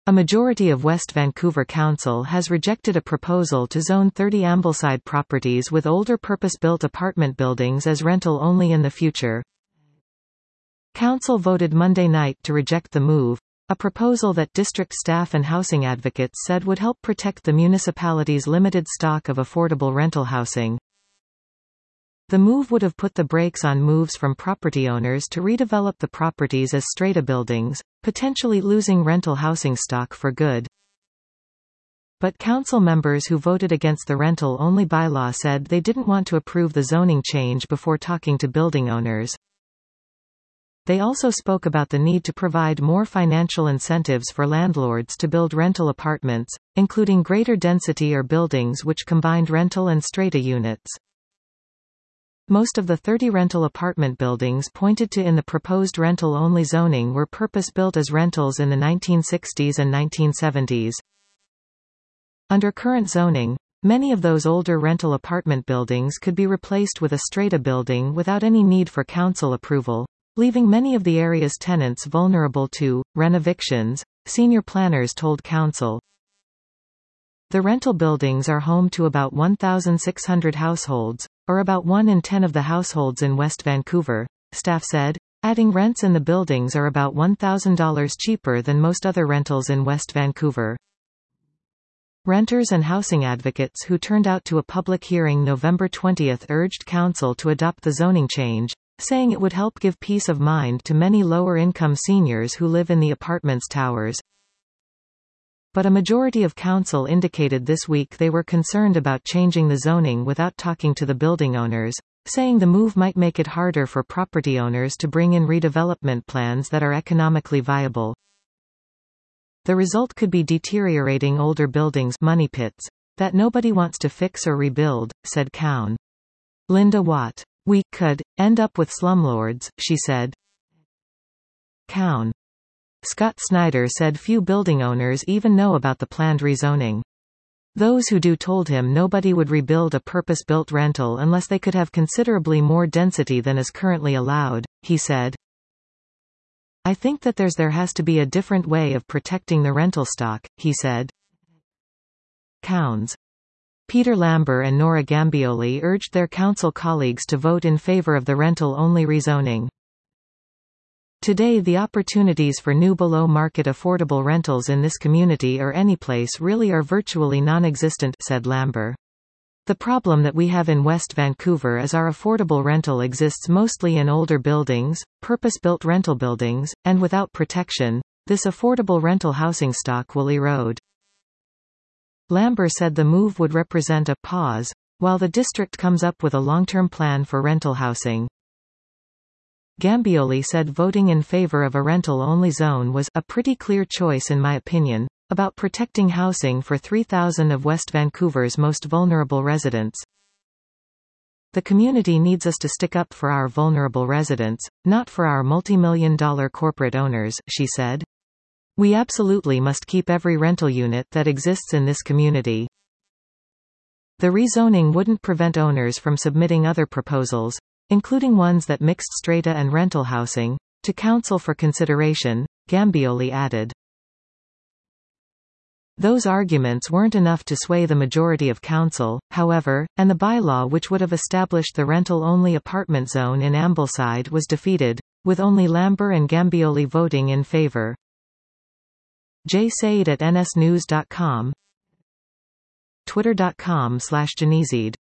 A majority of West Vancouver Council has rejected a proposal to zone 30 Ambleside properties with older purpose-built apartment buildings as rental only in the future. Council voted Monday night to reject the move, a proposal that district staff and housing advocates said would help protect the municipality's limited stock of affordable rental housing. The move would have put the brakes on moves from property owners to redevelop the properties as strata buildings, potentially losing rental housing stock for good. But council members who voted against the rental-only bylaw said they didn't want to approve the zoning change before talking to building owners. They also spoke about the need to provide more financial incentives for landlords to build rental apartments, including greater density or buildings which combined rental and strata units. Most of the 30 rental apartment buildings pointed to in the proposed rental-only zoning were purpose-built as rentals in the 1960s and 1970s. Under current zoning, many of those older rental apartment buildings could be replaced with a strata building without any need for council approval, leaving many of the area's tenants vulnerable to renovictions, senior planners told council. The rental buildings are home to about 1,600 households, or about 1 in 10 of the households in West Vancouver, staff said, adding rents in the buildings are about $1,000 cheaper than most other rentals in West Vancouver. Renters and housing advocates who turned out to a public hearing November 20 urged council to adopt the zoning change, saying it would help give peace of mind to many lower-income seniors who live in the apartments' towers. But a majority of council indicated this week they were concerned about changing the zoning without talking to the building owners, saying the move might make it harder for property owners to bring in redevelopment plans that are economically viable. The result could be deteriorating older buildings, money pits, that nobody wants to fix or rebuild, said Cowan. Linda Watt. We could end up with slumlords, she said. Cowan. Scott Snyder said few building owners even know about the planned rezoning. Those who do told him nobody would rebuild a purpose-built rental unless they could have considerably more density than is currently allowed, he said. I think that there has to be a different way of protecting the rental stock, he said. Counts. Peter Lambert and Nora Gambioli urged their council colleagues to vote in favor of the rental-only rezoning. Today the opportunities for new below-market affordable rentals in this community or anyplace really are virtually non-existent, said Lambert. The problem that we have in West Vancouver is our affordable rental exists mostly in older buildings, purpose-built rental buildings, and without protection, this affordable rental housing stock will erode. Lambert said the move would represent a pause, while the district comes up with a long-term plan for rental housing. Gambioli said voting in favor of a rental-only zone was a pretty clear choice in my opinion, about protecting housing for 3,000 of West Vancouver's most vulnerable residents. The community needs us to stick up for our vulnerable residents, not for our multi-million-dollar corporate owners, she said. We absolutely must keep every rental unit that exists in this community. The rezoning wouldn't prevent owners from submitting other proposals, including ones that mixed strata and rental housing, to council for consideration, Gambioli added. Those arguments weren't enough to sway the majority of council, however, and the bylaw which would have established the rental-only apartment zone in Ambleside was defeated, with only Lambert and Gambioli voting in favor. Jay Said at nsnews.com. Twitter.com/Janizid